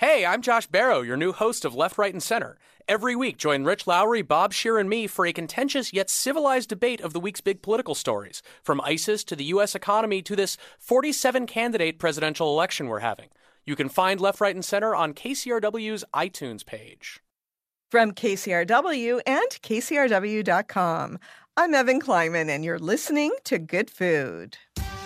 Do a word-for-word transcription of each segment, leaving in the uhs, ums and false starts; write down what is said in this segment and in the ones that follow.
Hey, I'm Josh Barrow, your new host of Left, Right, and Center. Every week, join Rich Lowry, Bob Scheer, and me for a contentious yet civilized debate of the week's big political stories, from ISIS to the U S economy to this forty-seven candidate presidential election we're having. You can find Left, Right, and Center on K C R W's iTunes page. From K C R W and K C R W dot com, I'm Evan Kleiman, and you're listening to Good Food.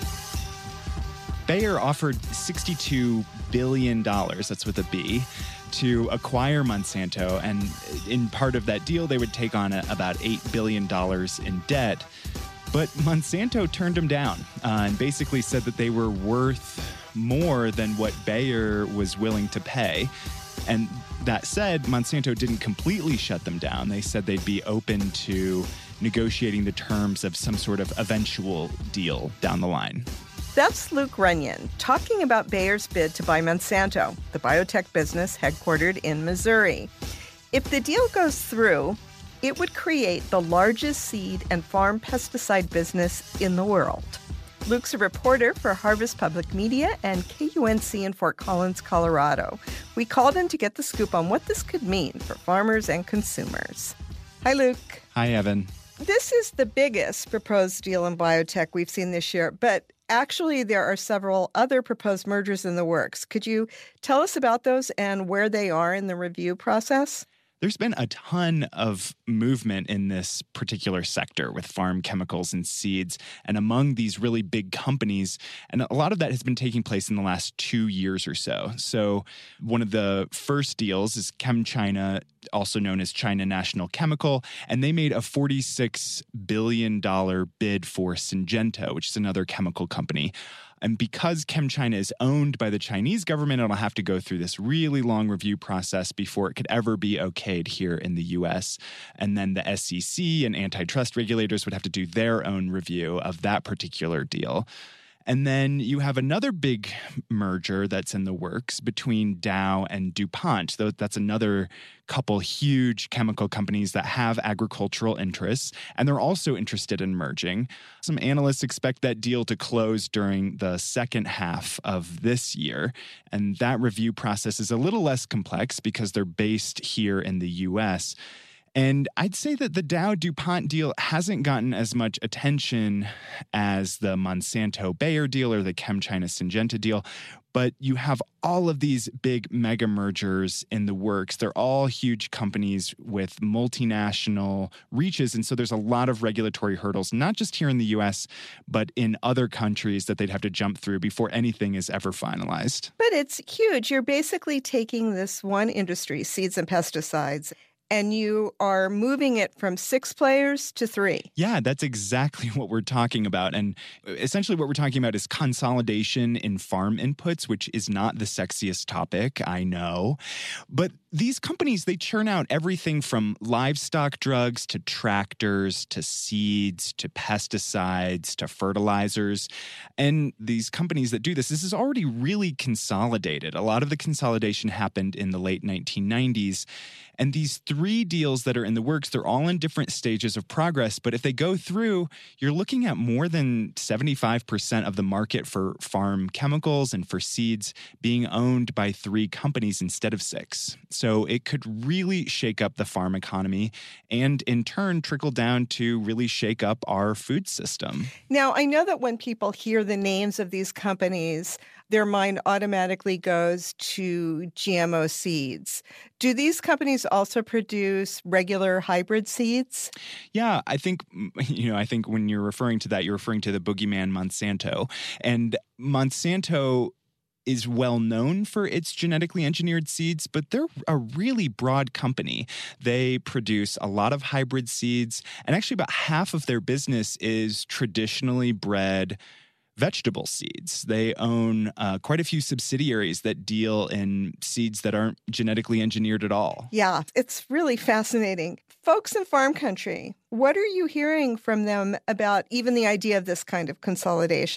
Bayer offered sixty-two billion dollars, that's with a B, to acquire Monsanto. And in part of that deal, they would take on a, about eight billion dollars in debt. But Monsanto turned them down uh, and basically said that they were worth more than what Bayer was willing to pay. And that said, Monsanto didn't completely shut them down. They said they'd be open to negotiating the terms of some sort of eventual deal down the line. That's Luke Runyon talking about Bayer's bid to buy Monsanto, the biotech business headquartered in Missouri. If the deal goes through, it would create the largest seed and farm pesticide business in the world. Luke's a reporter for Harvest Public Media and K U N C in Fort Collins, Colorado. We called him to get the scoop on what this could mean for farmers and consumers. Hi, Luke. Hi, Evan. This is the biggest proposed deal in biotech we've seen this year, but actually there are several other proposed mergers in the works. Could you tell us about those and where they are in the review process? There's been a ton of movement in this particular sector with farm chemicals and seeds and among these really big companies. And a lot of that has been taking place in the last two years or so. So one of the first deals is ChemChina, also known as China National Chemical, and they made a forty-six billion dollars bid for Syngenta, which is another chemical company. And because ChemChina is owned by the Chinese government, it'll have to go through this really long review process before it could ever be okayed here in the U S. And then the S E C and antitrust regulators would have to do their own review of that particular deal. And then you have another big merger that's in the works between Dow and DuPont. That's another couple huge chemical companies that have agricultural interests, and they're also interested in merging. Some analysts expect that deal to close during the second half of this year. And that review process is a little less complex because they're based here in the U S. And I'd say that the Dow-DuPont deal hasn't gotten as much attention as the Monsanto-Bayer deal or the ChemChina-Syngenta deal, but you have all of these big mega mergers in the works. They're all huge companies with multinational reaches, and so there's a lot of regulatory hurdles, not just here in the U S, but in other countries that they'd have to jump through before anything is ever finalized. But it's huge. You're basically taking this one industry, seeds and pesticides, and you are moving it from six players to three. Yeah, that's exactly what we're talking about. And essentially what we're talking about is consolidation in farm inputs, which is not the sexiest topic, I know. But these companies, they churn out everything from livestock drugs to tractors to seeds to pesticides to fertilizers. And these companies that do this, this is already really consolidated. A lot of the consolidation happened in the late nineteen nineties. And these three deals that are in the works, they're all in different stages of progress. But if they go through, you're looking at more than seventy-five percent of the market for farm chemicals and for seeds being owned by three companies instead of six. So it could really shake up the farm economy and in turn trickle down to really shake up our food system. Now, I know that when people hear the names of these companies, their mind automatically goes to G M O seeds. Do these companies also produce regular hybrid seeds? Yeah, I think, you know, I think when you're referring to that, you're referring to the boogeyman Monsanto. And Monsanto is well known for its genetically engineered seeds, but they're a really broad company. They produce a lot of hybrid seeds, and actually about half of their business is traditionally bred vegetable seeds. They own uh, quite a few subsidiaries that deal in seeds that aren't genetically engineered at all. Yeah, it's really fascinating. Folks in farm country, what are you hearing from them about even the idea of this kind of consolidation?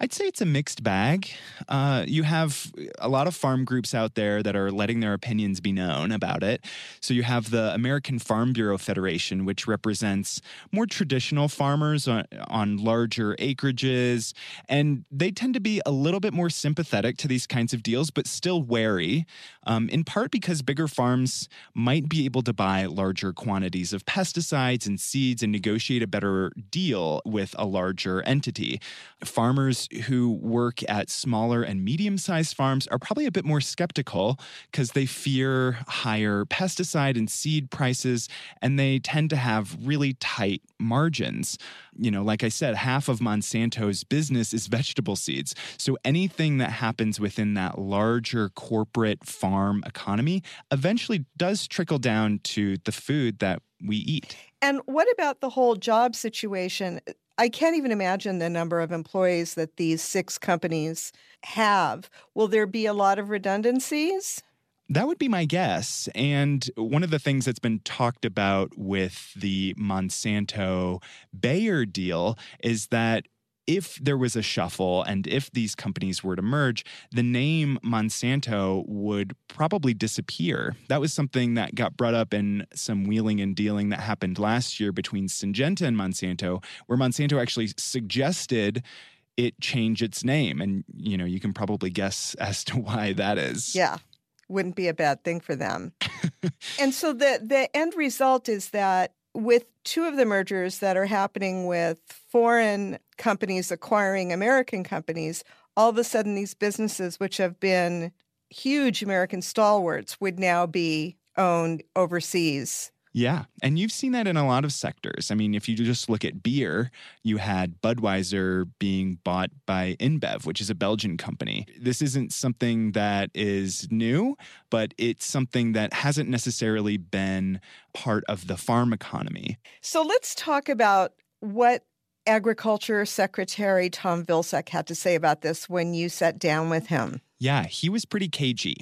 I'd say it's a mixed bag. Uh, you have a lot of farm groups out there that are letting their opinions be known about it. So you have the American Farm Bureau Federation, which represents more traditional farmers on, on larger acreages, and they tend to be a little bit more sympathetic to these kinds of deals, but still wary, um, in part because bigger farms might be able to buy larger quantities of pesticides and seeds and negotiate a better deal with a larger entity. Farmers who work at smaller and medium-sized farms are probably a bit more skeptical because they fear higher pesticide and seed prices, and they tend to have really tight margins. You know, like I said, half of Monsanto's business is vegetable seeds. So anything that happens within that larger corporate farm economy eventually does trickle down to the food that we eat. And what about the whole job situation? I can't even imagine the number of employees that these six companies have. Will there be a lot of redundancies? That would be my guess. And one of the things that's been talked about with the Monsanto-Bayer deal is that if there was a shuffle and if these companies were to merge, the name Monsanto would probably disappear. That was something that got brought up in some wheeling and dealing that happened last year between Syngenta and Monsanto, where Monsanto actually suggested it change its name. And, you know, you can probably guess as to why that is. Yeah, wouldn't be a bad thing for them. And so the, the end result is that with two of the mergers that are happening with foreign companies acquiring American companies, all of a sudden these businesses, which have been huge American stalwarts, would now be owned overseas. Yeah, and you've seen that in a lot of sectors. I mean, if you just look at beer, you had Budweiser being bought by InBev, which is a Belgian company. This isn't something that is new, but it's something that hasn't necessarily been part of the farm economy. So let's talk about what Agriculture Secretary Tom Vilsack had to say about this when you sat down with him. Yeah, he was pretty cagey.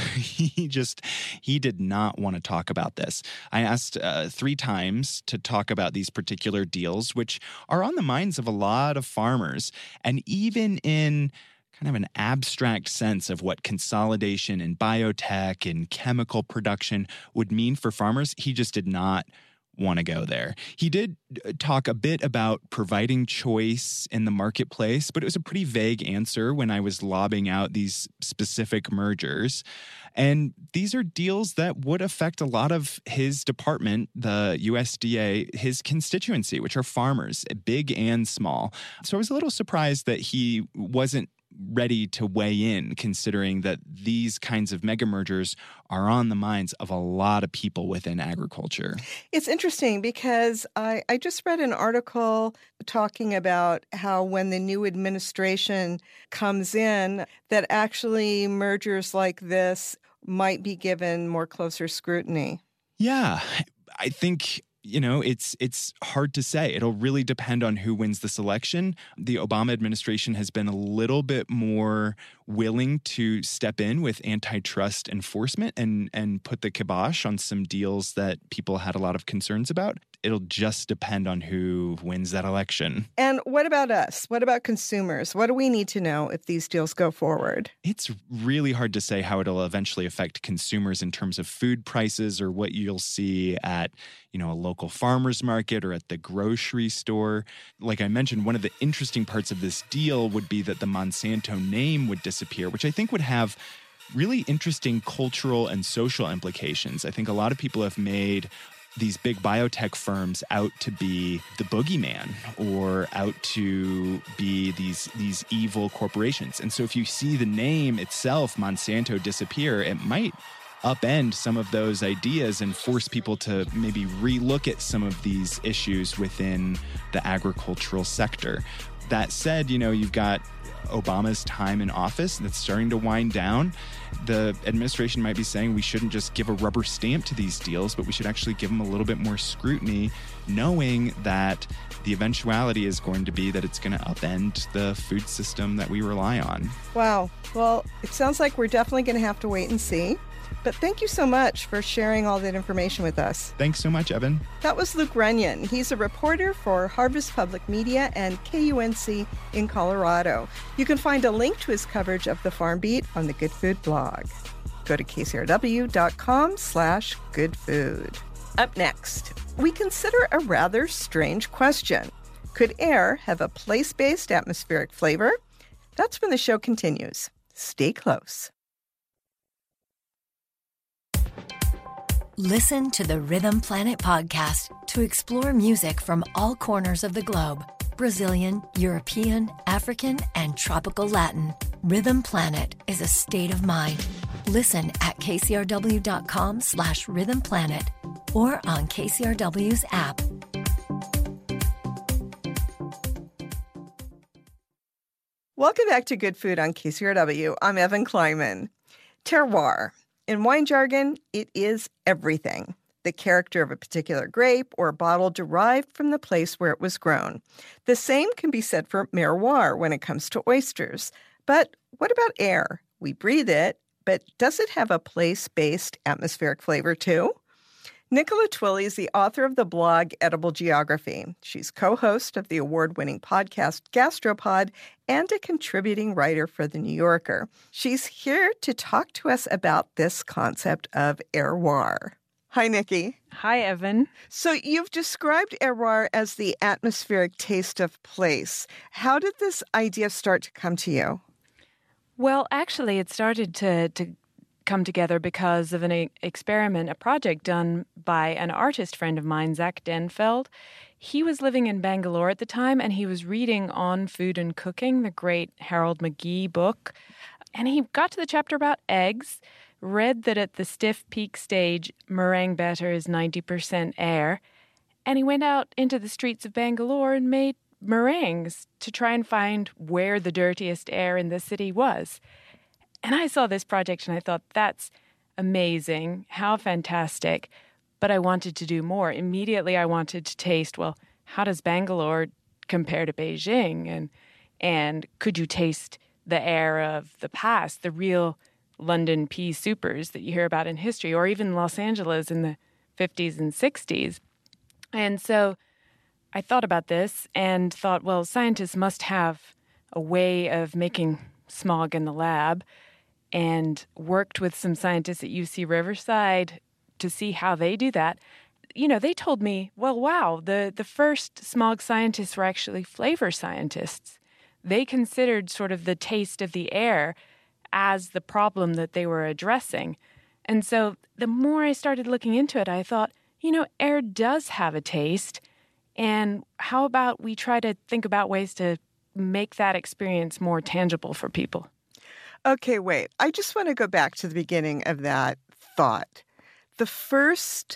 he just, he did not want to talk about this. I asked uh, three times to talk about these particular deals, which are on the minds of a lot of farmers. And even in kind of an abstract sense of what consolidation in biotech and chemical production would mean for farmers, he just did not want to go there. He did talk a bit about providing choice in the marketplace, but it was a pretty vague answer when I was lobbing out these specific mergers. And these are deals that would affect a lot of his department, the U S D A, his constituency, which are farmers, big and small. So I was a little surprised that he wasn't ready to weigh in, considering that these kinds of mega mergers are on the minds of a lot of people within agriculture. It's interesting because I, I just read an article talking about how when the new administration comes in, that actually mergers like this might be given more closer scrutiny. Yeah, I think you know, it's it's hard to say. It'll really depend on who wins this election. The Obama administration has been a little bit more willing to step in with antitrust enforcement and and put the kibosh on some deals that people had a lot of concerns about. It'll just depend on who wins that election. And what about us? What about consumers? What do we need to know if these deals go forward? It's really hard to say how it'll eventually affect consumers in terms of food prices or what you'll see at, you know, a local farmer's market or at the grocery store. Like I mentioned, one of the interesting parts of this deal would be that the Monsanto name would disappear, which I think would have really interesting cultural and social implications. I think a lot of people have made these big biotech firms out to be the boogeyman or out to be these these evil corporations. And so if you see the name itself, Monsanto, disappear, it might upend some of those ideas and force people to maybe relook at some of these issues within the agricultural sector. That said, you know, you've got Obama's time in office that's starting to wind down. The administration might be saying we shouldn't just give a rubber stamp to these deals, but we should actually give them a little bit more scrutiny, knowing that the eventuality is going to be that it's going to upend the food system that we rely on. Wow. Well, it sounds like we're definitely going to have to wait and see. But thank you so much for sharing all that information with us. Thanks so much, Evan. That was Luke Runyon. He's a reporter for Harvest Public Media and K U N C in Colorado. You can find a link to his coverage of the Farm Beat on the Good Food blog. Go to kcrw.com slash good food. Up next, we consider a rather strange question. Could air have a place-based atmospheric flavor? That's when the show continues. Stay close. Listen to the Rhythm Planet podcast to explore music from all corners of the globe. Brazilian, European, African, and tropical Latin. Rhythm Planet is a state of mind. Listen at kcrw.com slash Rhythm Planet or on K C R W's app. Welcome back to Good Food on K C R W. I'm Evan Kleiman. Terroir. In wine jargon, it is everything. The character of a particular grape or bottle derived from the place where it was grown. The same can be said for terroir when it comes to oysters. But what about air? We breathe it, but does it have a place-based atmospheric flavor too? Nicola Twilley is the author of the blog Edible Geography. She's co-host of the award-winning podcast Gastropod and a contributing writer for The New Yorker. She's here to talk to us about this concept of terroir. Hi, Nikki. Hi, Evan. So you've described terroir as the atmospheric taste of place. How did this idea start to come to you? Well, actually, it started to, to come together because of an experiment, a project done by an artist friend of mine, Zach Denfeld. He was living in Bangalore at the time, and he was reading On Food and Cooking, the great Harold McGee book. And he got to the chapter about eggs, read that at the stiff peak stage, meringue batter is ninety percent air, and he went out into the streets of Bangalore and made meringues to try and find where the dirtiest air in the city was. And I saw this project and I thought, that's amazing. How fantastic. But I wanted to do more. Immediately I wanted to taste, well, how does Bangalore compare to Beijing? And and could you taste the air of the past, the real London pea supers that you hear about in history, or even Los Angeles in the fifties and sixties? And so I thought about this and thought, well, scientists must have a way of making smog in the lab, and worked with some scientists at U C Riverside to see how they do that. You know, they told me, well, wow, the, the first smog scientists were actually flavor scientists. They considered sort of the taste of the air as the problem that they were addressing. And so the more I started looking into it, I thought, you know, air does have a taste. And how about we try to think about ways to make that experience more tangible for people? Okay, wait. I just want to go back to the beginning of that thought. The first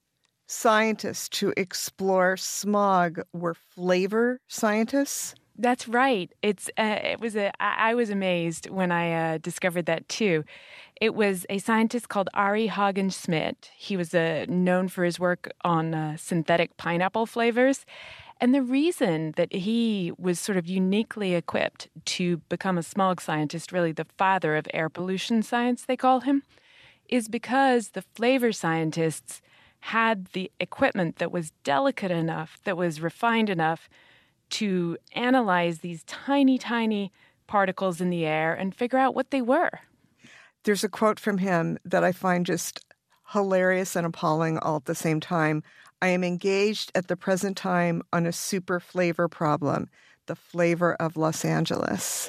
scientists to explore smog were flavor scientists? That's right. It's uh, it was a I was amazed when I uh, discovered that too. It was a scientist called Ari Hagen-Smit. He was uh, known for his work on uh, synthetic pineapple flavors. And the reason that he was sort of uniquely equipped to become a smog scientist, really the father of air pollution science, they call him, is because the flavor scientists had the equipment that was delicate enough, that was refined enough to analyze these tiny, tiny particles in the air and figure out what they were. There's a quote from him that I find just hilarious and appalling all at the same time. I am engaged at the present time on a super flavor problem, the flavor of Los Angeles.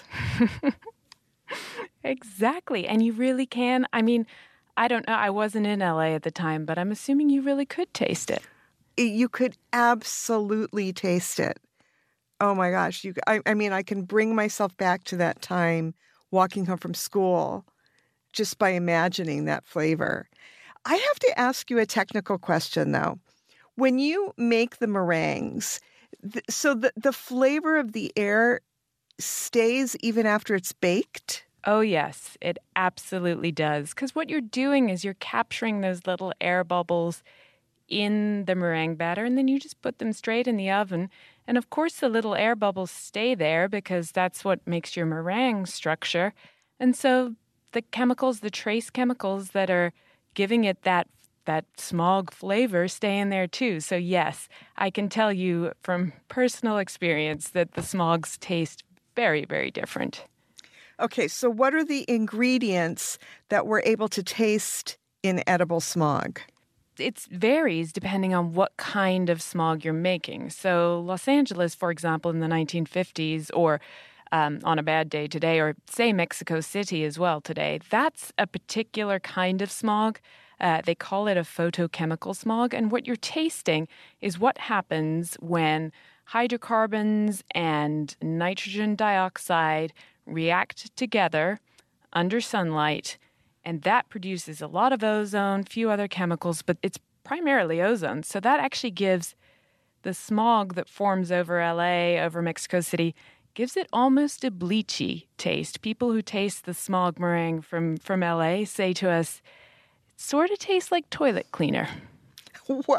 Exactly. And you really can. I mean, I don't know. I wasn't in L A at the time, but I'm assuming you really could taste it. You could absolutely taste it. Oh my gosh. You, I, I mean, I can bring myself back to that time walking home from school just by imagining that flavor. I have to ask you a technical question, though. When you make the meringues, th- so the, the flavor of the air stays even after it's baked? Oh, yes, it absolutely does. Because what you're doing is you're capturing those little air bubbles in the meringue batter, and then you just put them straight in the oven. And of course, the little air bubbles stay there because that's what makes your meringue structure. And so the chemicals, the trace chemicals that are giving it that that smog flavor stay in there too. So yes, I can tell you from personal experience that the smogs taste very, very different. Okay, so what are the ingredients that we're able to taste in edible smog? It varies depending on what kind of smog you're making. So Los Angeles, for example, in the nineteen fifties, or um, on a bad day today, or say Mexico City as well today, that's a particular kind of smog. Uh, they call it a photochemical smog. And what you're tasting is what happens when hydrocarbons and nitrogen dioxide react together under sunlight. And that produces a lot of ozone, few other chemicals, but it's primarily ozone. So that actually gives the smog that forms over L A, over Mexico City, gives it almost a bleachy taste. People who taste the smog meringue from, from L A say to us, it sort of tastes like toilet cleaner. Wow.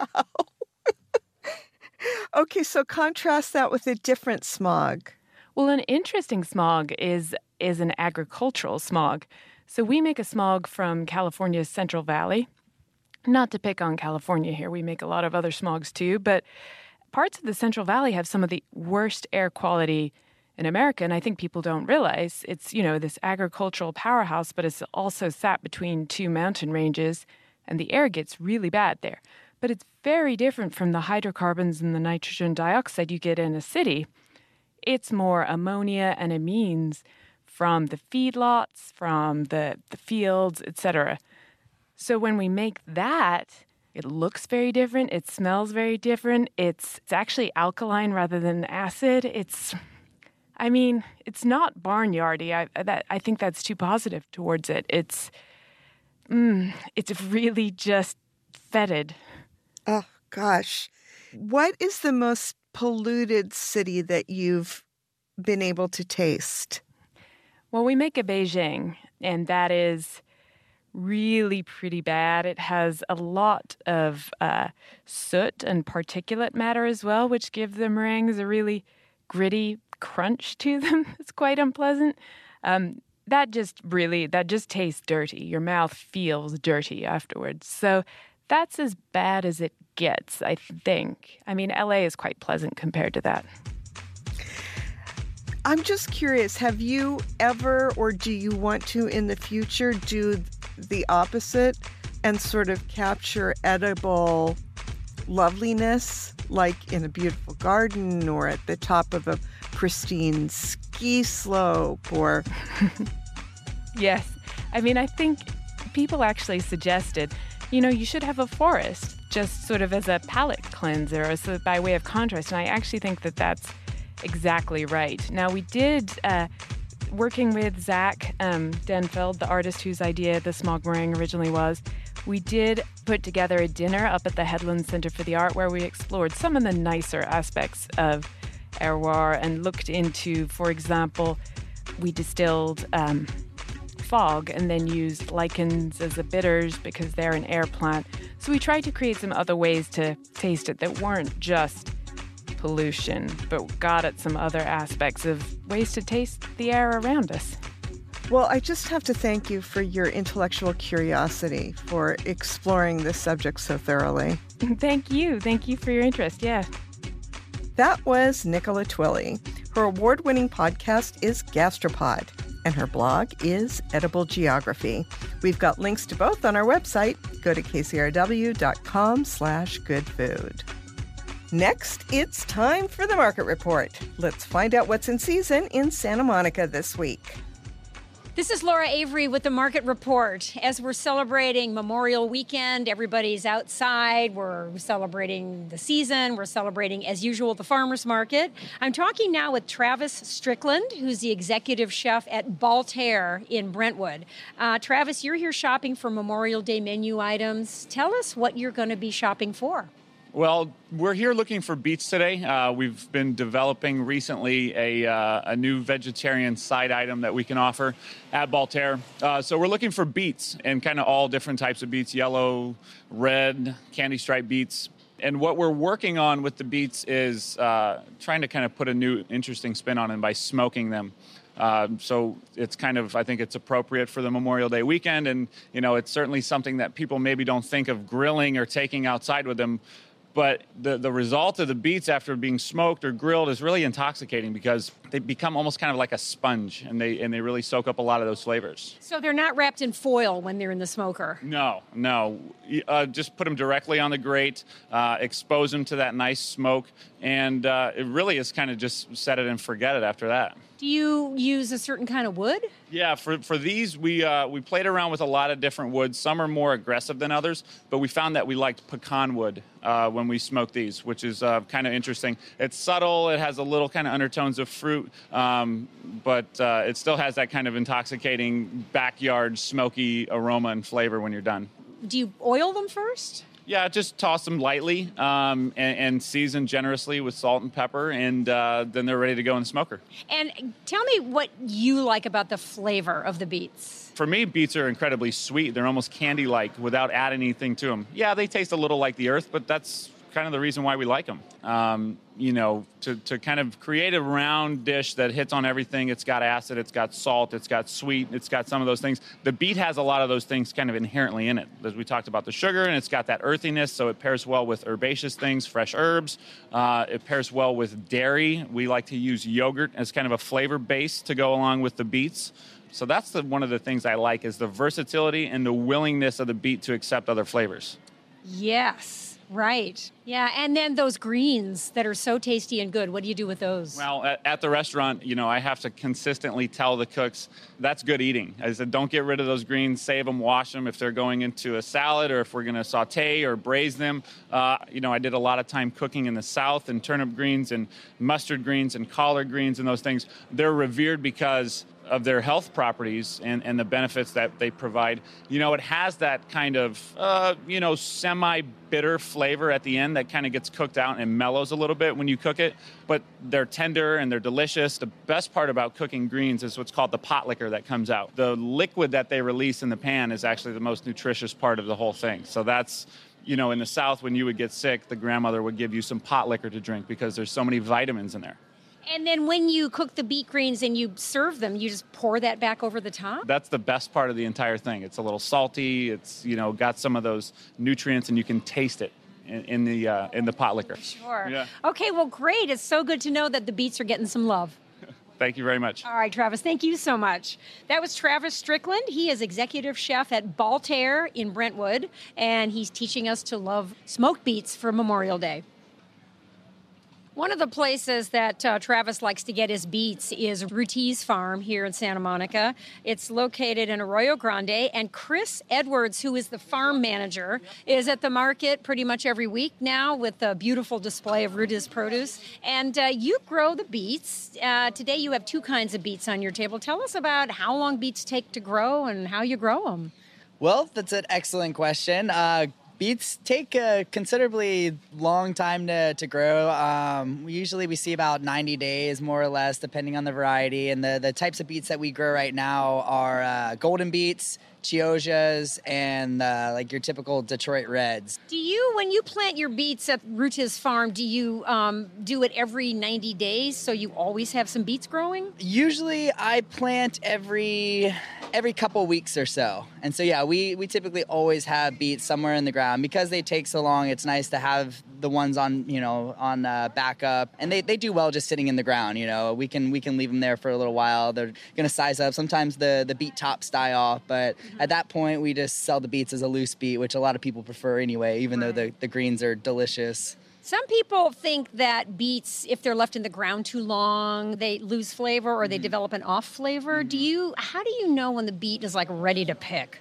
Okay, so contrast that with a different smog. Well, an interesting smog is is an agricultural smog. So we make a smog from California's Central Valley. Not to pick on California here, we make a lot of other smogs too, but parts of the Central Valley have some of the worst air quality in America, and I think people don't realize it's, you know, this agricultural powerhouse, but it's also sat between two mountain ranges, and the air gets really bad there. But it's very different from the hydrocarbons and the nitrogen dioxide you get in a city. It's more ammonia and amines from the feedlots, from the, the fields, et cetera. So when we make that, it looks very different. It smells very different. It's, it's actually alkaline rather than acid. It's, I mean, it's not barnyardy. I, that, I think that's too positive towards it. It's, mm, it's really just fetid. Oh, gosh. What is the most polluted city that you've been able to taste? Well, we make a Beijing, and that is really pretty bad. It has a lot of uh, soot and particulate matter as well, which give the meringues a really gritty crunch to them. It's quite unpleasant. Um, that just really, that just tastes dirty. Your mouth feels dirty afterwards. So that's as bad as it gets, I think. I mean, L A is quite pleasant compared to that. I'm just curious, have you ever, or do you want to in the future, do the opposite and sort of capture edible loveliness, like in a beautiful garden or at the top of a pristine ski slope, or... Yes. I mean, I think people actually suggested, you know, you should have a forest just sort of as a palate cleanser, as a, by way of contrast. And I actually think that that's exactly right. Now, we did, uh, working with Zach um, Denfeld, the artist whose idea the smog meringue originally was, we did put together a dinner up at the Headland Center for the Art where we explored some of the nicer aspects of terroir and looked into, for example, we distilled um, fog and then used lichens as the bitters because they're an air plant. So we tried to create some other ways to taste it that weren't just pollution, but got at some other aspects of ways to taste the air around us. Well, I just have to thank you for your intellectual curiosity, for exploring this subject so thoroughly. Thank you. Thank you for your interest. Yeah. That was Nicola Twilley. Her award-winning podcast is Gastropod, and her blog is Edible Geography. We've got links to both on our website. Go to kcrw.com slash good food. Next, it's time for the Market Report. Let's find out what's in season in Santa Monica this week. This is Laura Avery with the Market Report. As we're celebrating Memorial Weekend, everybody's outside. We're celebrating the season. We're celebrating, as usual, the farmers market. I'm talking now with Travis Strickland, who's the executive chef at Baltair in Brentwood. Uh, Travis, you're here shopping for Memorial Day menu items. Tell us what you're going to be shopping for. Well, we're here looking for beets today. Uh, we've been developing recently a, uh, a new vegetarian side item that we can offer at Baltair. Uh, so we're looking for beets and kind of all different types of beets, yellow, red, candy stripe beets. And what we're working on with the beets is uh, trying to kind of put a new interesting spin on them by smoking them. Um, so it's kind of, I think it's appropriate for the Memorial Day weekend. And, you know, it's certainly something that people maybe don't think of grilling or taking outside with them. But the, the result of the beets after being smoked or grilled is really intoxicating because they become almost kind of like a sponge, and they and they really soak up a lot of those flavors. So they're not wrapped in foil when they're in the smoker? No, no. Uh, just put them directly on the grate, uh, expose them to that nice smoke, and uh, it really is kind of just set it and forget it after that. Do you use a certain kind of wood? Yeah, for, for these, we uh, we played around with a lot of different woods. Some are more aggressive than others, but we found that we liked pecan wood uh, when we smoked these, which is uh, kind of interesting. It's subtle. It has a little kind of undertones of fruit, um, but uh, it still has that kind of intoxicating backyard smoky aroma and flavor when you're done. Do you oil them first? Yeah, just toss them lightly um, and, and season generously with salt and pepper, and uh, then they're ready to go in the smoker. And tell me what you like about the flavor of the beets. For me, beets are incredibly sweet. They're almost candy-like without adding anything to them. Yeah, they taste a little like the earth, but that's kind of the reason why we like them. Um, you know, to, to kind of create a round dish that hits on everything. It's got acid, it's got salt, it's got sweet, it's got some of those things. The beet has a lot of those things kind of inherently in it. As we talked about the sugar, and it's got that earthiness, so it pairs well with herbaceous things, fresh herbs. Uh, it pairs well with dairy. We like to use yogurt as kind of a flavor base to go along with the beets. So that's the, one of the things I like is the versatility and the willingness of the beet to accept other flavors. Yes. Right. Yeah. And then those greens that are so tasty and good, what do you do with those? Well, at, at the restaurant, you know, I have to consistently tell the cooks that's good eating. I said, don't get rid of those greens, save them, wash them if they're going into a salad or if we're going to saute or braise them. Uh, you know, I did a lot of time cooking in the South, and turnip greens and mustard greens and collard greens and those things. They're revered because of their health properties and, and the benefits that they provide. You know, it has that kind of, uh, you know, semi-bitter flavor at the end that kind of gets cooked out and mellows a little bit when you cook it, but they're tender and they're delicious. The best part about cooking greens is what's called the pot liquor that comes out. The liquid that they release in the pan is actually the most nutritious part of the whole thing. So that's, you know, in the South, when you would get sick, the grandmother would give you some pot liquor to drink because there's so many vitamins in there. And then when you cook the beet greens and you serve them, you just pour that back over the top? That's the best part of the entire thing. It's a little salty. It's, you know, got some of those nutrients, and you can taste it in, in the uh, in the pot liquor. Sure. Yeah. Okay, well, great. It's so good to know that the beets are getting some love. Thank you very much. All right, Travis, thank you so much. That was Travis Strickland. He is executive chef at Baltair in Brentwood, and he's teaching us to love smoked beets for Memorial Day. One of the places that uh, Travis likes to get his beets is Rutiz Farm here in Santa Monica. It's located in Arroyo Grande, and Chris Edwards, who is the farm manager, is at the market pretty much every week now with a beautiful display of Rutiz produce. And uh, you grow the beets. Uh, today you have two kinds of beets on your table. Tell us about how long beets take to grow and how you grow them. Well, that's an excellent question. Uh, Beets take a considerably long time to, to grow. Um, usually we see about ninety days, more or less, depending on the variety. And the, the types of beets that we grow right now are uh, golden beets, Chioggias, and uh, like your typical Detroit Reds. Do you, when you plant your beets at Rutiz Farm, do you um, do it every ninety days so you always have some beets growing? Usually I plant every every couple weeks or so. And so, yeah, we, we typically always have beets somewhere in the ground. Because they take so long, it's nice to have the ones on, you know, on uh, backup. And they, they do well just sitting in the ground, you know. We can we can leave them there for a little while. They're going to size up. Sometimes the, the beet tops die off, but at that point, we just sell the beets as a loose beet, which a lot of people prefer anyway, even right. though the, the greens are delicious. Some people think that beets, if they're left in the ground too long, they lose flavor or they mm. develop an off flavor. Mm. Do you? How do you know when the beet is like ready to pick?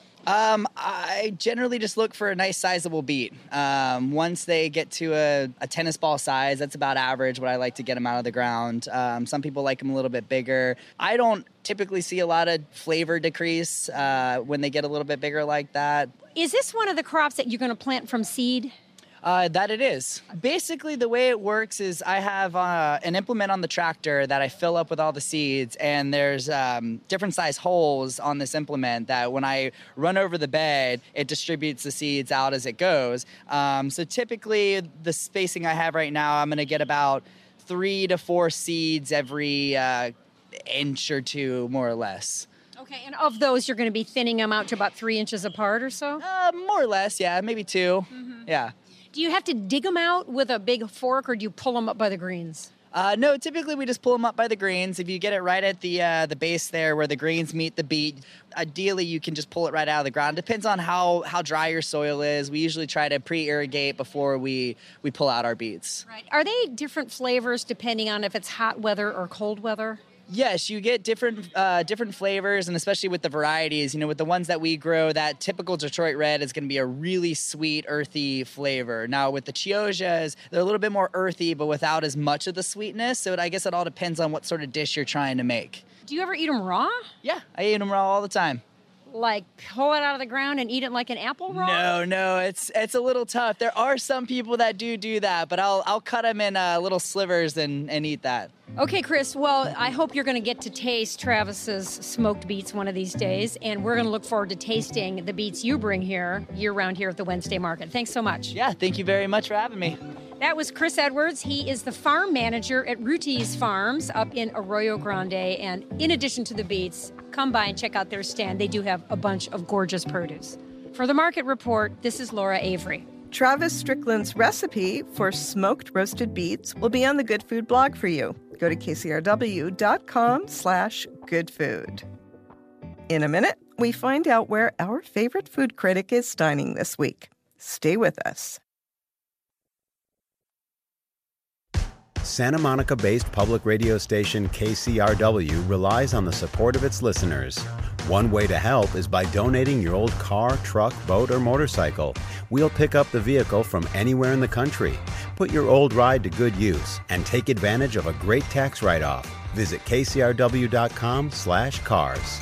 Um, I generally just look for a nice sizable beet. Um, once they get to a, a tennis ball size, that's about average what I like to get them out of the ground. Um, some people like them a little bit bigger. I don't typically see a lot of flavor decrease uh, when they get a little bit bigger like that. Is this one of the crops that you're going to plant from seed? Uh, that it is. Basically, the way it works is I have uh, an implement on the tractor that I fill up with all the seeds, and there's um, different size holes on this implement that when I run over the bed, it distributes the seeds out as it goes. Um, so typically, the spacing I have right now, I'm going to get about three to four seeds every uh, inch or two, more or less. Okay, and of those, you're going to be thinning them out to about three inches apart or so? Uh, more or less, yeah, maybe two. Mm-hmm. Yeah. Do you have to dig them out with a big fork, or do you pull them up by the greens? Uh, no, typically we just pull them up by the greens. If you get it right at the uh, the base there where the greens meet the beet, ideally you can just pull it right out of the ground. Depends on how, how dry your soil is. We usually try to pre-irrigate before we, we pull out our beets. Right. Are they different flavors depending on if it's hot weather or cold weather? Yes, you get different uh, different flavors, and especially with the varieties. You know, with the ones that we grow, that typical Detroit Red is going to be a really sweet, earthy flavor. Now, with the Chioggias, they're a little bit more earthy, but without as much of the sweetness. So it, I guess it all depends on what sort of dish you're trying to make. Do you ever eat them raw? Yeah, I eat them raw all the time. Like pull it out of the ground and eat it like an apple raw? No, no, it's it's a little tough. There are some people that do do that, but I'll I'll cut them in uh, little slivers and, and eat that. Okay, Chris, well, I hope you're going to get to taste Travis's smoked beets one of these days, and we're going to look forward to tasting the beets you bring here year-round here at the Wednesday Market. Thanks so much. Yeah, thank you very much for having me. That was Chris Edwards. He is the farm manager at Ruti's Farms up in Arroyo Grande, and in addition to the beets, come by and check out their stand. They do have a bunch of gorgeous produce. For the Market Report, this is Laura Avery. Travis Strickland's recipe for smoked roasted beets will be on the Good Food blog for you. Go to kcrw.com slash goodfood. In a minute, we find out where our favorite food critic is dining this week. Stay with us. Santa Monica-based public radio station K C R W relies on the support of its listeners. One way to help is by donating your old car, truck, boat, or motorcycle. We'll pick up the vehicle from anywhere in the country. Put your old ride to good use and take advantage of a great tax write-off. Visit kcrw.com slash cars.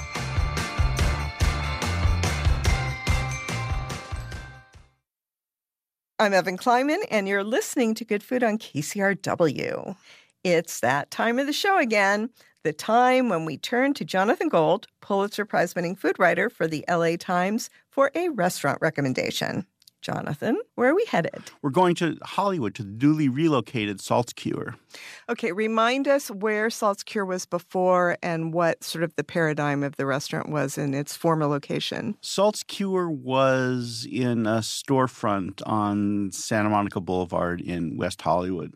I'm Evan Kleiman, and you're listening to Good Food on K C R W. It's that time of the show again, the time when we turn to Jonathan Gold, Pulitzer Prize-winning food writer for the L A Times, for a restaurant recommendation. Jonathan, where are we headed? We're going to Hollywood, to the newly relocated Salt's Cure. Okay, remind us where Salt's Cure was before and what sort of the paradigm of the restaurant was in its former location. Salt's Cure was in a storefront on Santa Monica Boulevard in West Hollywood.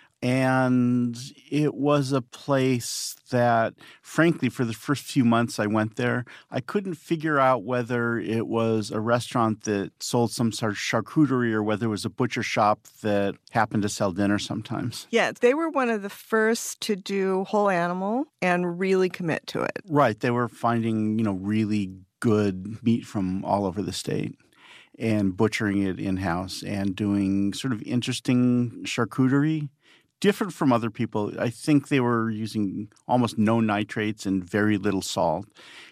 And it was a place that, frankly, for the first few months I went there, I couldn't figure out whether it was a restaurant that sold some sort of charcuterie or whether it was a butcher shop that happened to sell dinner sometimes. Yeah, they were one of the first to do whole animal and really commit to it. Right. They were finding, you know, really good meat from all over the state and butchering it in-house and doing sort of interesting charcuterie. Different from other people. I think they were using almost no nitrates and very little salt.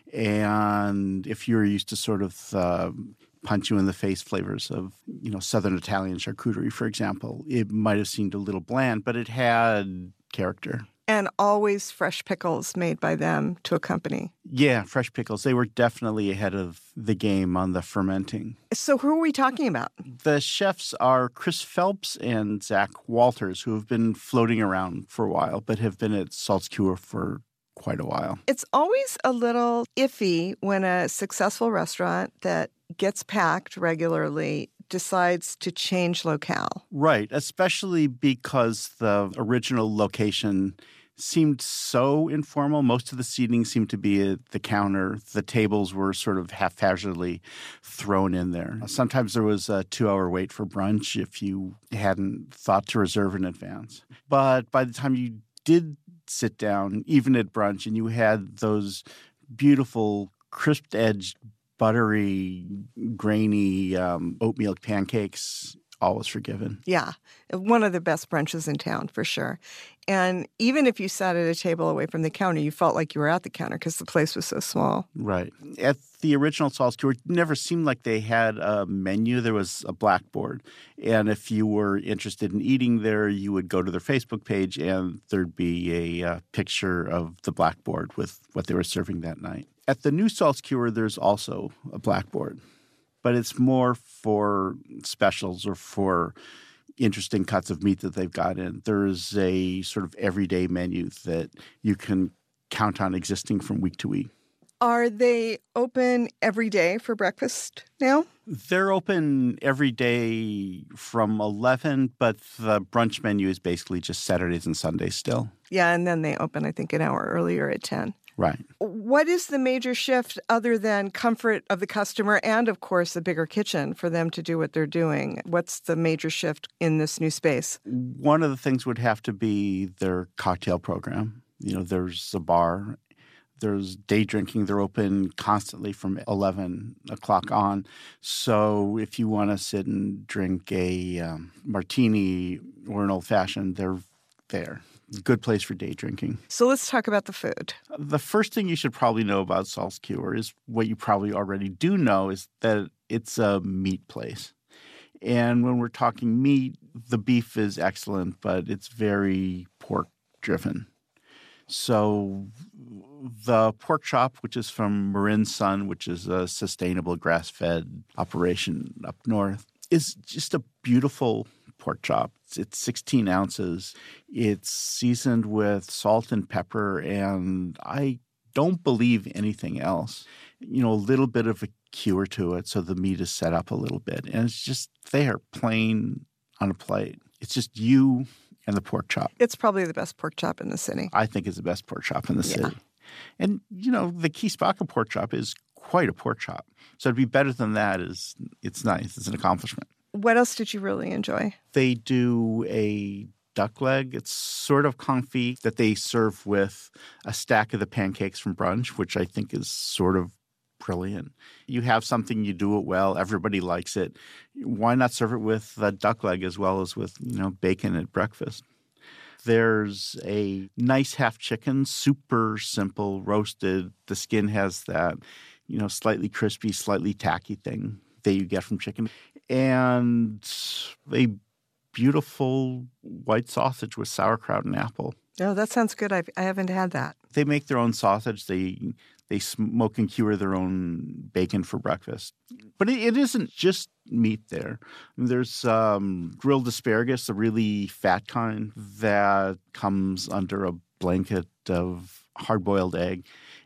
And if you're used to sort of uh, punch you in the face flavors of, you know, Southern Italian charcuterie, for example, it might have seemed a little bland, but it had character. And always fresh pickles made by them to accompany. Yeah, fresh pickles. They were definitely ahead of the game on the fermenting. So who are we talking about? The chefs are Chris Phelps and Zach Walters, who have been floating around for a while, but have been at Salt's Cure for quite a while. It's always a little iffy when a successful restaurant that gets packed regularly decides to change locale. Right, especially because the original location seemed so informal. Most of the seating seemed to be at the counter. The tables were sort of haphazardly thrown in there. Sometimes there was a two-hour wait for brunch if you hadn't thought to reserve in advance. But by the time you did sit down, even at brunch, and you had those beautiful crisp-edged, buttery, grainy um, oatmeal pancakes, all was forgiven. Yeah, one of the best brunches in town, for sure. And even if you sat at a table away from the counter, you felt like you were at the counter because the place was so small. Right. At the original Salt's Cure, it never seemed like they had a menu. There was a blackboard. And if you were interested in eating there, you would go to their Facebook page and there'd be a uh, picture of the blackboard with what they were serving that night. At the new Salt's Cure, there's also a blackboard. But it's more for specials or for interesting cuts of meat that they've got in. There's a sort of everyday menu that you can count on existing from week to week. Are they open every day for breakfast now? They're open every day from eleven, but the brunch menu is basically just Saturdays and Sundays still. Yeah, and then they open, I think, an hour earlier at ten. Right. What is the major shift other than comfort of the customer and, of course, the bigger kitchen for them to do what they're doing? What's the major shift in this new space? One of the things would have to be their cocktail program. You know, there's a bar. There's day drinking. They're open constantly from eleven o'clock on. So if you want to sit and drink a um, martini or an old-fashioned, they're there. Good place for day drinking. So let's talk about the food. The first thing you should probably know about Salt's Cure is what you probably already do know is that it's a meat place. And when we're talking meat, the beef is excellent, but it's very pork-driven. So the pork chop, which is from Marin Sun, which is a sustainable grass-fed operation up north, is just a beautiful pork chop. It's sixteen ounces. It's seasoned with salt and pepper, and I don't believe anything else. You know, a little bit of a cure to it, so the meat is set up a little bit. And it's just there, plain on a plate. It's just you and the pork chop. It's probably the best pork chop in the city. I think it's the best pork chop in the Yeah. city. And, you know, the Keys Baca pork chop is quite a pork chop. So to be better than that is, it's nice. It's an accomplishment. What else did you really enjoy? They do a duck leg. It's sort of confit that they serve with a stack of the pancakes from brunch, which I think is sort of brilliant. You have something, you do it well, everybody likes it. Why not serve it with a duck leg as well as with, you know, bacon at breakfast? There's a nice half chicken, super simple, roasted. The skin has that, you know, slightly crispy, slightly tacky thing that you get from chicken. And a beautiful white sausage with sauerkraut and apple. Oh, that sounds good. I've, I haven't had that. They make their own sausage. They they smoke and cure their own bacon for breakfast. But it, it isn't just meat there. There's um, grilled asparagus, the really fat kind, that comes under a blanket of hard-boiled egg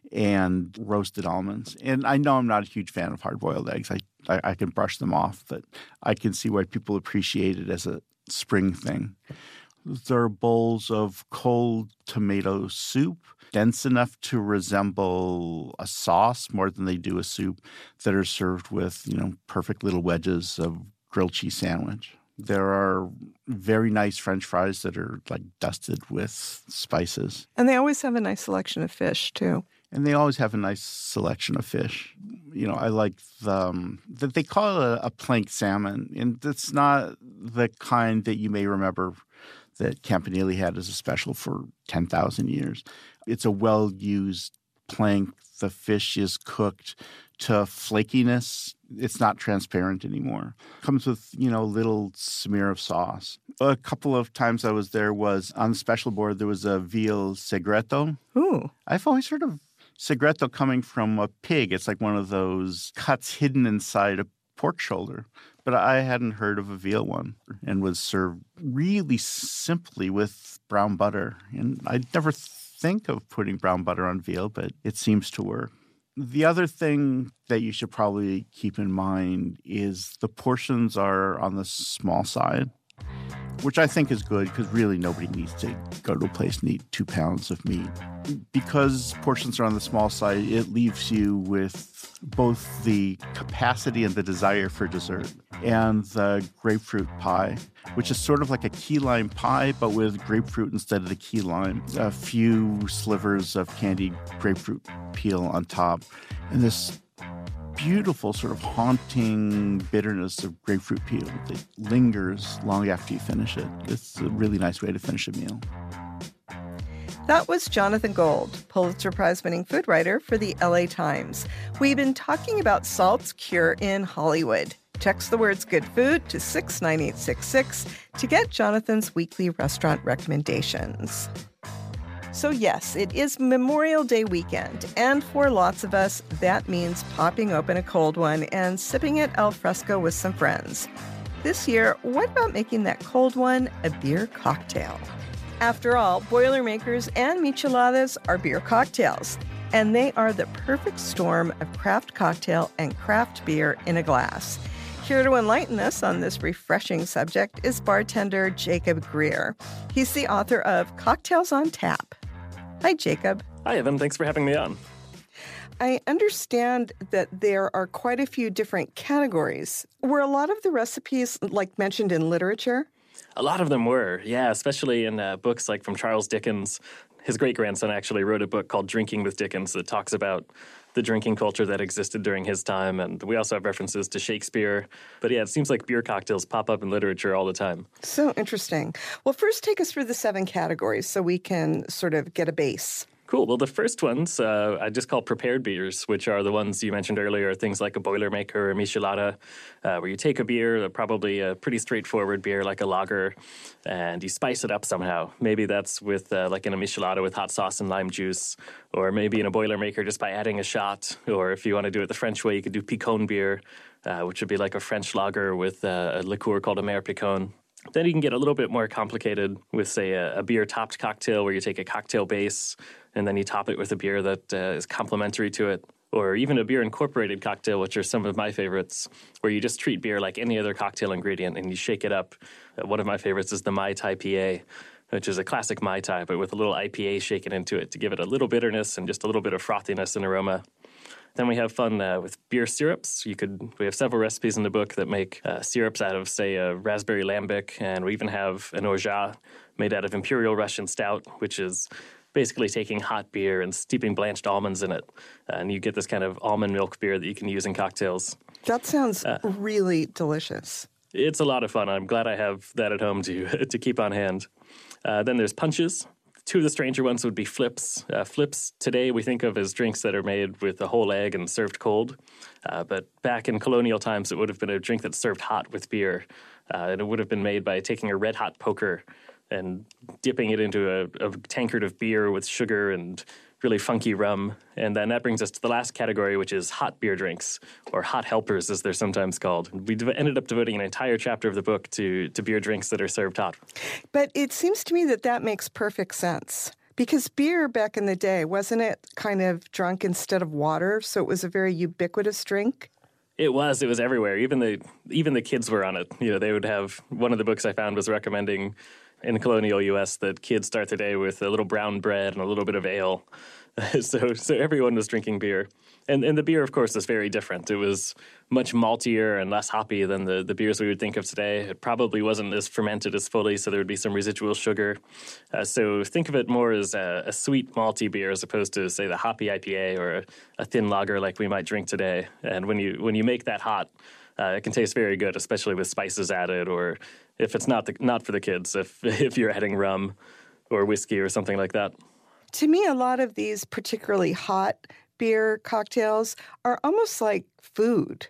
and roasted almonds. And I know I'm not a huge fan of hard-boiled eggs. I, I, I can brush them off, but I can see why people appreciate it as a spring thing. There are bowls of cold tomato soup, dense enough to resemble a sauce more than they do a soup, that are served with, you know, perfect little wedges of grilled cheese sandwich. There are very nice French fries that are like dusted with spices. And they always have a nice selection of fish, too. And they always have a nice selection of fish. You know, I like the, um, that they call it a, a plank salmon. And it's not the kind that you may remember that Campanile had as a special for ten thousand years. It's a well-used plank. The fish is cooked to flakiness. It's not transparent anymore. Comes with, you know, a little smear of sauce. A couple of times I was there was on the special board, there was a veal segreto. Ooh. I've always heard of segreto coming from a pig. It's like one of those cuts hidden inside a pork shoulder. But I hadn't heard of a veal one, and was served really simply with brown butter. And I'd never think of putting brown butter on veal, but it seems to work. The other thing that you should probably keep in mind is the portions are on the small side, which I think is good because really nobody needs to go to a place and eat two pounds of meat. Because portions are on the small side, it leaves you with both the capacity and the desire for dessert. And the grapefruit pie, which is sort of like a key lime pie, but with grapefruit instead of the key lime. A few slivers of candied grapefruit peel on top. And this beautiful sort of haunting bitterness of grapefruit peel that lingers long after you finish it. It's a really nice way to finish a meal. That was Jonathan Gold, Pulitzer Prize-winning food writer for the L A Times. We've been talking about Salt's Cure in Hollywood. Text the words good food to six nine eight six six to get Jonathan's weekly restaurant recommendations. So yes, it is Memorial Day weekend, and for lots of us, that means popping open a cold one and sipping it al fresco with some friends. This year, what about making that cold one a beer cocktail? After all, Boilermakers and Micheladas are beer cocktails, and they are the perfect storm of craft cocktail and craft beer in a glass. Here to enlighten us on this refreshing subject is bartender Jacob Greer. He's the author of Cocktails on Tap. Hi, Jacob. Hi, Evan. Thanks for having me on. I understand that there are quite a few different categories. Were a lot of the recipes, like, mentioned in literature? A lot of them were, yeah, especially in uh, books like from Charles Dickens. His great-grandson actually wrote a book called Drinking with Dickens that talks about the drinking culture that existed during his time, and we also have references to Shakespeare. But yeah, it seems like beer cocktails pop up in literature all the time. So interesting. Well, first take us through the seven categories so we can sort of get a base. Cool. Well, the first ones uh, I just call prepared beers, which are the ones you mentioned earlier, things like a Boilermaker or a Michelada, uh, where you take a beer, probably a pretty straightforward beer like a lager, and you spice it up somehow. Maybe that's with, uh, like in a Michelada with hot sauce and lime juice, or maybe in a Boilermaker just by adding a shot, or if you want to do it the French way, you could do Picon beer, uh, which would be like a French lager with uh, a liqueur called a Mère Picon. Then you can get a little bit more complicated with, say, a, a beer-topped cocktail where you take a cocktail base and then you top it with a beer that uh, is complementary to it. Or even a beer-incorporated cocktail, which are some of my favorites, where you just treat beer like any other cocktail ingredient and you shake it up. Uh, one of my favorites is the Mai Tai P A, which is a classic Mai Tai, but with a little I P A shaken into it to give it a little bitterness and just a little bit of frothiness and aroma. Then we have fun uh, with beer syrups. You could we have several recipes in the book that make uh, syrups out of, say, a raspberry lambic, and we even have an orgeat made out of Imperial Russian Stout, which is basically taking hot beer and steeping blanched almonds in it, uh, and you get this kind of almond milk beer that you can use in cocktails. That sounds uh, really delicious. It's a lot of fun. I'm glad I have that at home to to keep on hand. Uh, then there's punches. Two of the stranger ones would be flips. Uh, flips today we think of as drinks that are made with a whole egg and served cold. Uh, but back in colonial times, it would have been a drink that's served hot with beer. Uh, and it would have been made by taking a red-hot poker and dipping it into a, a tankard of beer with sugar and really funky rum. And then that brings us to the last category, which is hot beer drinks, or hot helpers, as they're sometimes called. We de- ended up devoting an entire chapter of the book to, to beer drinks that are served hot. But it seems to me that that makes perfect sense. Because beer back in the day, wasn't it kind of drunk instead of water? So it was a very ubiquitous drink? It was. It was everywhere. Even the even the kids were on it. You know, they would have, one of the books I found was recommending in colonial U S that kids start the day with a little brown bread and a little bit of ale. so so everyone was drinking beer. And and the beer, of course, is very different. It was much maltier and less hoppy than the, the beers we would think of today. It probably wasn't as fermented as fully, so there would be some residual sugar. Uh, so think of it more as a, a sweet malty beer as opposed to, say, the hoppy I P A or a, a thin lager like we might drink today. And when you when you make that hot, uh, it can taste very good, especially with spices added, or if it's not the, not for the kids, if if you're adding rum or whiskey or something like that. To me, a lot of these particularly hot beer cocktails are almost like food.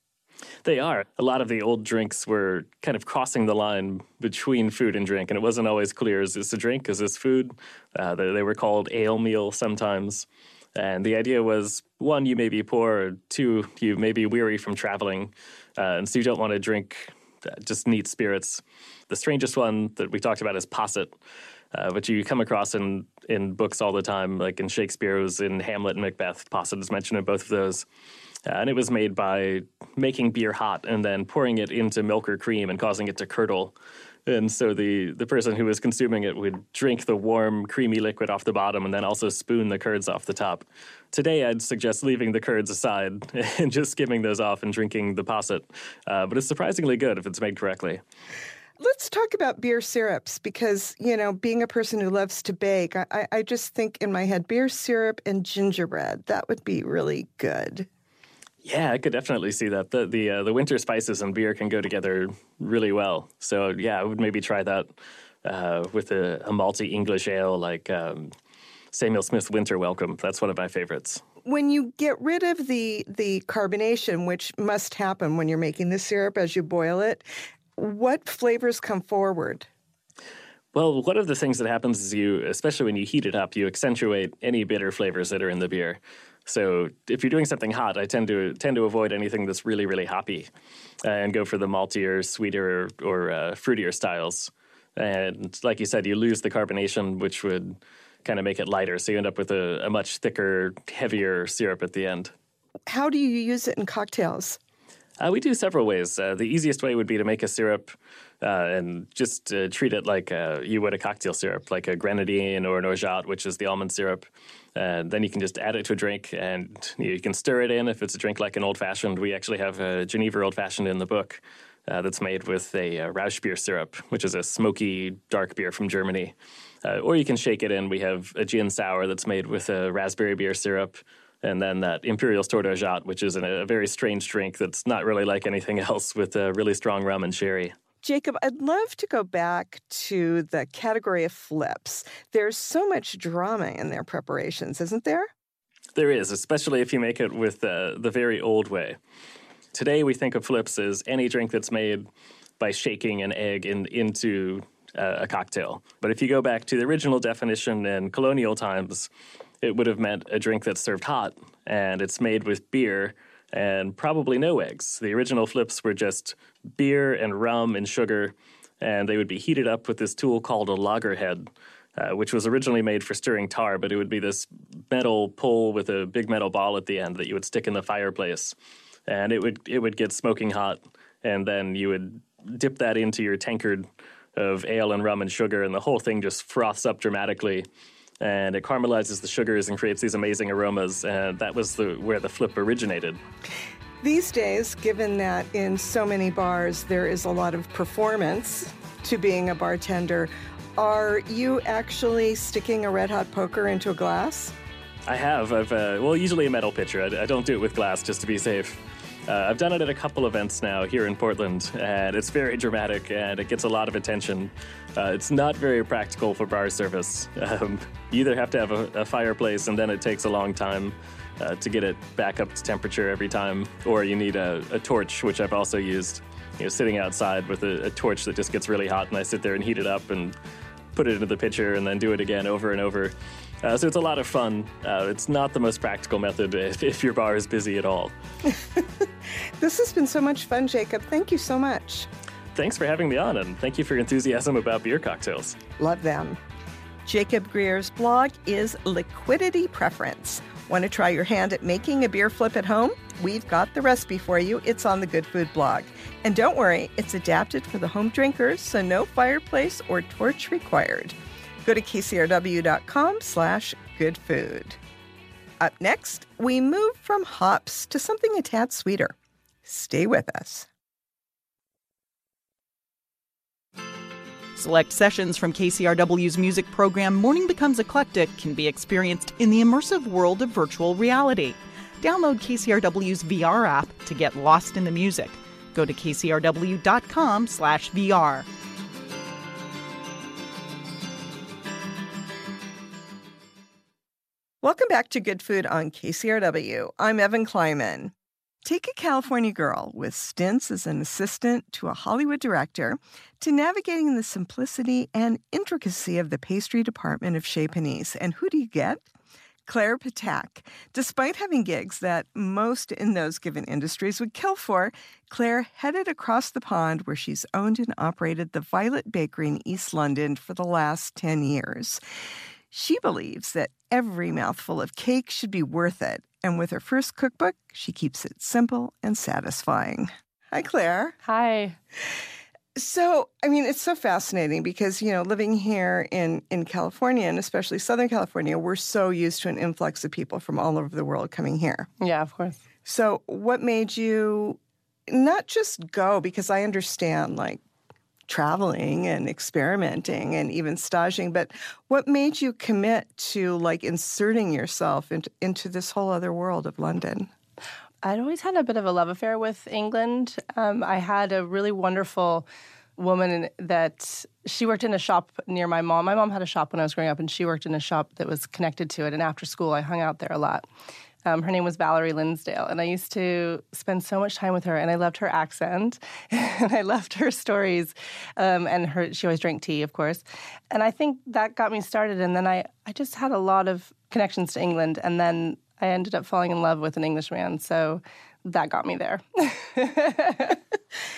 They are. A lot of the old drinks were kind of crossing the line between food and drink, and it wasn't always clear, is this a drink, is this food? Uh, they, they were called ale meal sometimes. And the idea was, one, you may be poor, or two, you may be weary from traveling, uh, and so you don't want to drink just neat spirits. The strangest one that we talked about is posset, uh, which you come across in, in books all the time, like in Shakespeare, it was in Hamlet and Macbeth. Posset is mentioned in both of those. Uh, and it was made by making beer hot and then pouring it into milk or cream and causing it to curdle. And so the, the person who was consuming it would drink the warm, creamy liquid off the bottom and then also spoon the curds off the top. Today, I'd suggest leaving the curds aside and just skimming those off and drinking the posset. Uh, but it's surprisingly good if it's made correctly. Let's talk about beer syrups because, you know, being a person who loves to bake, I, I just think in my head, beer syrup and gingerbread, that would be really good. Yeah, I could definitely see that. The the, uh, the winter spices and beer can go together really well. So, yeah, I would maybe try that uh, with a, a malty English ale like um, Samuel Smith Winter Welcome. That's one of my favorites. When you get rid of the, the carbonation, which must happen when you're making the syrup as you boil it, what flavors come forward? Well, one of the things that happens is you, especially when you heat it up, you accentuate any bitter flavors that are in the beer. So if you're doing something hot, I tend to tend to avoid anything that's really, really hoppy uh, and go for the maltier, sweeter, or uh, fruitier styles. And like you said, you lose the carbonation, which would kind of make it lighter. So you end up with a, a much thicker, heavier syrup at the end. How do you use it in cocktails? Uh, we do several ways. Uh, the easiest way would be to make a syrup uh, and just uh, treat it like uh, you would a cocktail syrup, like a grenadine or an orgeat, which is the almond syrup. And then you can just add it to a drink, and you can stir it in if it's a drink like an old-fashioned. We actually have a Geneva old-fashioned in the book uh, that's made with a uh, Rausch beer syrup, which is a smoky, dark beer from Germany. Uh, or you can shake it in. We have a gin sour that's made with a raspberry beer syrup, and then that Imperial Stored Orgeat, which is a very strange drink that's not really like anything else, with a really strong rum and sherry. Jacob, I'd love to go back to the category of flips. There's so much drama in their preparations, isn't there? There is, especially if you make it with uh, the very old way. Today, we think of flips as any drink that's made by shaking an egg in, into uh, a cocktail. But if you go back to the original definition in colonial times, it would have meant a drink that's served hot, and it's made with beer and probably no eggs. The original flips were just beer and rum and sugar, and they would be heated up with this tool called a loggerhead, uh, which was originally made for stirring tar, but it would be this metal pole with a big metal ball at the end that you would stick in the fireplace. And it would it would get smoking hot, and then you would dip that into your tankard of ale and rum and sugar, and the whole thing just froths up dramatically. And it caramelizes the sugars and creates these amazing aromas, and that was the where the flip originated. These days, given that in so many bars there is a lot of performance to being a bartender, are you actually sticking a red hot poker into a glass? I have. I've uh, well, usually a metal pitcher. I, I don't do it with glass just to be safe. Uh, I've done it at a couple events now here in Portland, and it's very dramatic, and it gets a lot of attention. Uh, it's not very practical for bar service. Um, you either have to have a, a fireplace, and then it takes a long time uh, to get it back up to temperature every time, or you need a, a torch, which I've also used. You know, sitting outside with a, a torch that just gets really hot, and I sit there and heat it up and put it into the pitcher and then do it again over and over. Uh, so it's a lot of fun. Uh, it's not the most practical method if, if your bar is busy at all. This has been so much fun, Jacob. Thank you so much. Thanks for having me on, and thank you for your enthusiasm about beer cocktails. Love them. Jacob Greer's blog is Liquidity Preference. Want to try your hand at making a beer flip at home? We've got the recipe for you. It's on the Good Food blog. And don't worry, it's adapted for the home drinkers, so no fireplace or torch required. Go to kcrw.com slash good food. Up next, we move from hops to something a tad sweeter. Stay with us. Select sessions from K C R W's music program Morning Becomes Eclectic can be experienced in the immersive world of virtual reality. Download K C R W's V R app to get lost in the music. Go to kcrw.com slash VR. Welcome back to Good Food on K C R W. I'm Evan Kleiman. Take a California girl with stints as an assistant to a Hollywood director to navigating the simplicity and intricacy of the pastry department of Chez Panisse. And who do you get? Claire Patak. Despite having gigs that most in those given industries would kill for, Claire headed across the pond where she's owned and operated the Violet Bakery in East London for the last ten years. She believes that every mouthful of cake should be worth it, and with her first cookbook, she keeps it simple and satisfying. Hi, Claire. Hi. So, I mean, it's so fascinating because, you know, living here in, in California, and especially Southern California, we're so used to an influx of people from all over the world coming here. Yeah, of course. So what made you not just go, because I understand, like, traveling and experimenting and even staging, but what made you commit to like inserting yourself into, into this whole other world of London? I'd always had a bit of a love affair with England. Um, I had a really wonderful woman that she worked in a shop near my mom. My mom had a shop when I was growing up, and she worked in a shop that was connected to it. And after school, I hung out there a lot. Um, her name was Valerie Linsdale, and I used to spend so much time with her, and I loved her accent, and I loved her stories, um, and her she always drank tea, of course. And I think that got me started, and then I, I just had a lot of connections to England, and then I ended up falling in love with an Englishman, so that got me there. And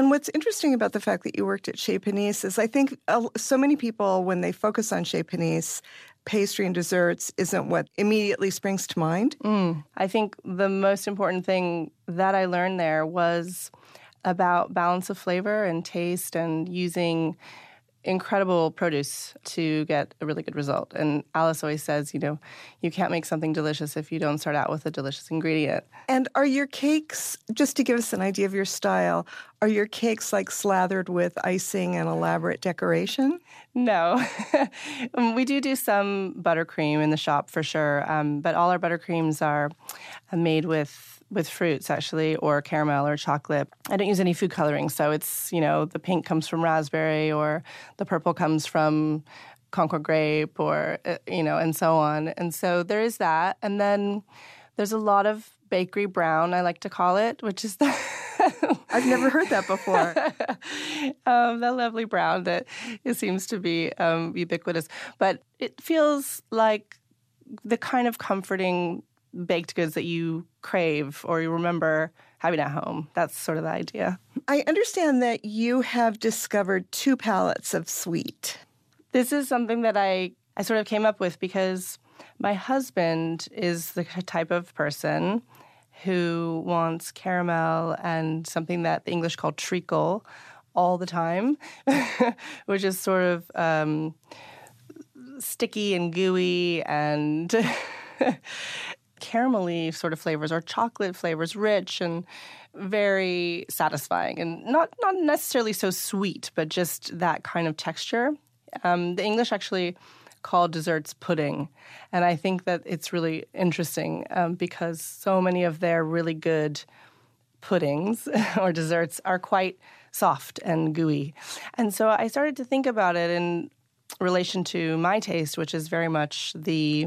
And what's interesting about the fact that you worked at Chez Panisse is I think so many people, when they focus on Chez Panisse, pastry and desserts isn't what immediately springs to mind. Mm. I think the most important thing that I learned there was about balance of flavor and taste and using incredible produce to get a really good result. And Alice always says, you know, you can't make something delicious if you don't start out with a delicious ingredient. And are your cakes, just to give us an idea of your style, are your cakes like slathered with icing and elaborate decoration? No. We do do some buttercream in the shop for sure, um, but all our buttercreams are made with with fruits, actually, or caramel or chocolate. I don't use any food coloring, so it's, you know, the pink comes from raspberry or the purple comes from Concord grape or, you know, and so on. And so there is that. And then there's a lot of bakery brown, I like to call it, which is the... I've never heard that before. um, that lovely brown that it seems to be um, ubiquitous. But it feels like the kind of comforting baked goods that you crave or you remember having at home. That's sort of the idea. I understand that you have discovered two palettes of sweet. This is something that I, I sort of came up with because my husband is the type of person who wants caramel and something that the English call treacle all the time, which is sort of um, sticky and gooey and caramelly sort of flavors or chocolate flavors, rich and very satisfying and not, not necessarily so sweet, but just that kind of texture. Um, the English actually call desserts pudding, and I think that it's really interesting um, because so many of their really good puddings or desserts are quite soft and gooey. And so I started to think about it in relation to my taste, which is very much the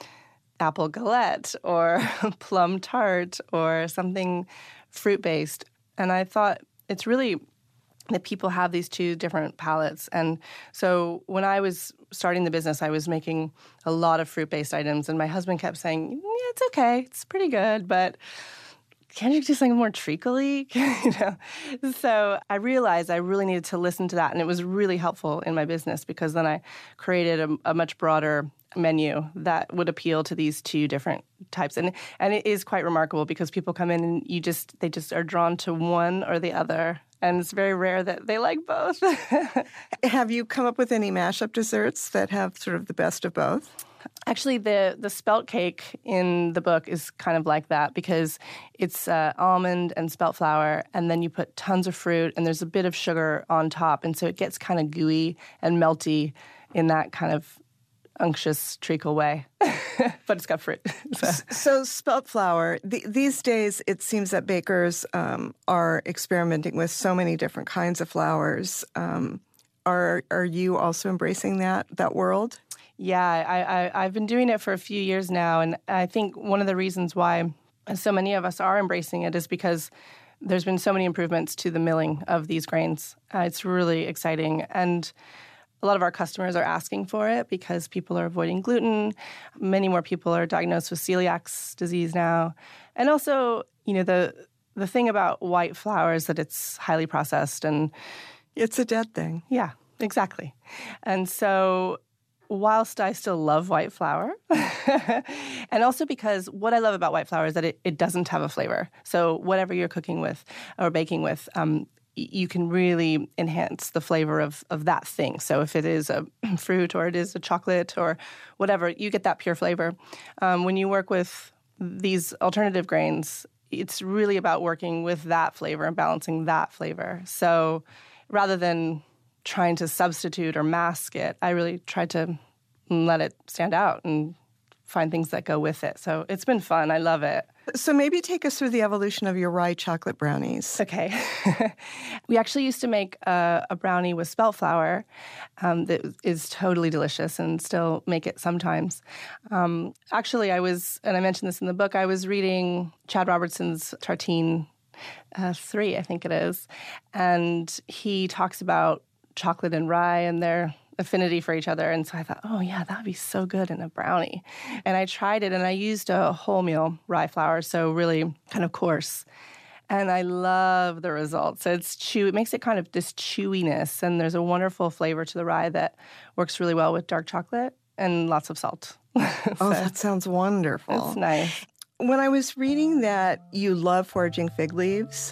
apple galette or plum tart or something fruit-based. And I thought it's really that people have these two different palettes. And so when I was starting the business, I was making a lot of fruit-based items. And my husband kept saying, yeah, it's okay, it's pretty good, but can't you do something more treacly? you know? So I realized I really needed to listen to that. And it was really helpful in my business because then I created a, a much broader menu that would appeal to these two different types. And and it is quite remarkable because people come in and you just they just are drawn to one or the other. And it's very rare that they like both. Have you come up with any mashup desserts that have sort of the best of both? Actually, the, the spelt cake in the book is kind of like that because it's uh, almond and spelt flour, and then you put tons of fruit, and there's a bit of sugar on top. And so it gets kind of gooey and melty in that kind of unctuous treacle way, but it's got fruit. So, so spelt flour, the, these days it seems that bakers um, are experimenting with so many different kinds of flours. Um, are are you also embracing that that world? Yeah, I, I, I've been doing it for a few years now, and I think one of the reasons why so many of us are embracing it is because there's been so many improvements to the milling of these grains. Uh, it's really exciting, and a lot of our customers are asking for it because people are avoiding gluten. Many more people are diagnosed with celiac disease now. And also, you know, the the thing about white flour is that it's highly processed and it's a dead thing. Yeah, exactly. And so whilst I still love white flour, and also because what I love about white flour is that it, it doesn't have a flavor. So whatever you're cooking with or baking with, um, you can really enhance the flavor of, of that thing. So if it is a fruit or it is a chocolate or whatever, you get that pure flavor. Um, when you work with these alternative grains, it's really about working with that flavor and balancing that flavor. So rather than trying to substitute or mask it, I really try to let it stand out and find things that go with it. So it's been fun. I love it. So maybe take us through the evolution of your rye chocolate brownies. Okay. We actually used to make a, a brownie with spelt flour um, that is totally delicious and still make it sometimes. Um, actually, I was, and I mentioned this in the book, I was reading Chad Robertson's Tartine uh, three, I think it is, and he talks about chocolate and rye and their affinity for each other. And so I thought, oh, yeah, that would be so good in a brownie. And I tried it, and I used a wholemeal rye flour, so really kind of coarse. And I love the results. So it's chew. It makes it kind of this chewiness, and there's a wonderful flavor to the rye that works really well with dark chocolate and lots of salt. so oh, that sounds wonderful. It's nice. When I was reading that you love foraging fig leaves,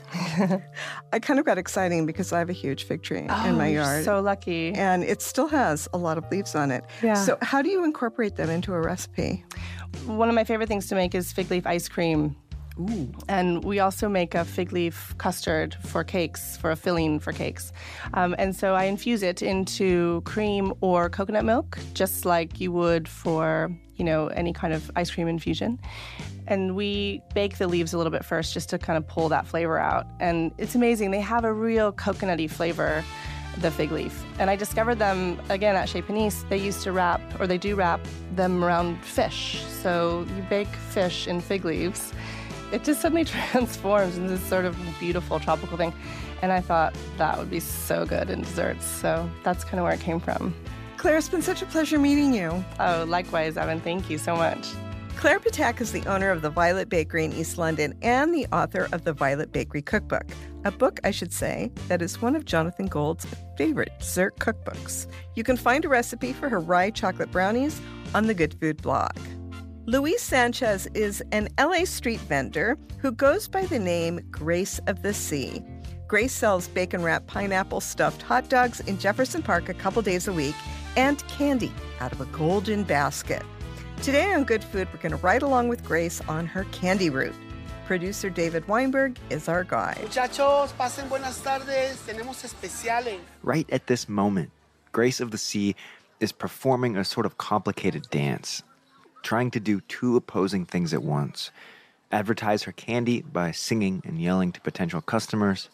I kind of got excited because I have a huge fig tree oh, in my you're yard. So lucky. And it still has a lot of leaves on it. Yeah. So how do you incorporate them into a recipe? One of my favorite things to make is fig leaf ice cream. Ooh. And we also make a fig leaf custard for cakes, for a filling for cakes. Um, and so I infuse it into cream or coconut milk, just like you would for, you know, any kind of ice cream infusion. And we bake the leaves a little bit first just to kind of pull that flavor out. And it's amazing. They have a real coconutty flavor, the fig leaf. And I discovered them, again, at Chez Panisse. They used to wrap, or they do wrap them around fish. So you bake fish in fig leaves. It just suddenly transforms into this sort of beautiful tropical thing. And I thought that would be so good in desserts. So that's kind of where it came from. Claire, it's been such a pleasure meeting you. Oh, likewise, Evan. Thank you so much. Claire Patak is the owner of the Violet Bakery in East London and the author of the Violet Bakery Cookbook, a book, I should say, that is one of Jonathan Gold's favorite dessert cookbooks. You can find a recipe for her rye chocolate brownies on the Good Food blog. Luis Sanchez is an L A street vendor who goes by the name Grace of the Sea. Grace sells bacon-wrapped pineapple-stuffed hot dogs in Jefferson Park a couple days a week and candy out of a golden basket. Today on Good Food, we're going to ride along with Grace on her candy route. Producer David Weinberg is our guide. Muchachos, pasen buenas tardes. Tenemos especiales. Right at this moment, Grace of the Sea is performing a sort of complicated dance, trying to do two opposing things at once. Advertise her candy by singing and yelling to potential customers.